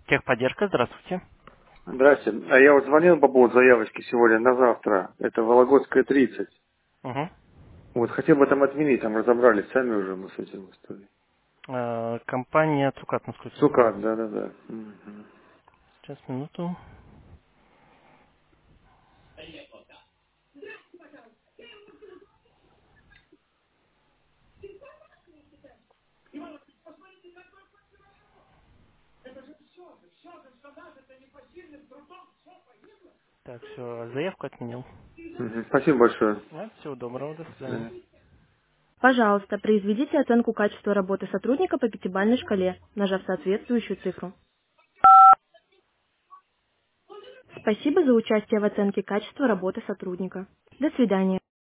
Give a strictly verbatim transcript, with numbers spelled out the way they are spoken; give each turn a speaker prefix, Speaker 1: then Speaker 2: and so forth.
Speaker 1: Техподдержка, здравствуйте.
Speaker 2: Здрасте. А я вот звонил по поводу заявочки сегодня на завтра. Это Вологодская тридцать.
Speaker 1: Угу.
Speaker 2: Вот хотел бы там отменить, там разобрались сами уже мы с этим историей.
Speaker 1: Э, компания Цукат, насколько я помню.
Speaker 2: Сукат, да-да-да. Мгм.
Speaker 1: Сейчас, минуту. Так, все, заявку отменил.
Speaker 2: Мгм. Спасибо большое.
Speaker 1: Да, всего доброго, до
Speaker 2: До
Speaker 1: свидания.
Speaker 2: свидания.
Speaker 3: Пожалуйста, произведите оценку качества работы сотрудника по пятибалльной шкале, нажав соответствующую цифру. Спасибо за участие в оценке качества работы сотрудника. До свидания.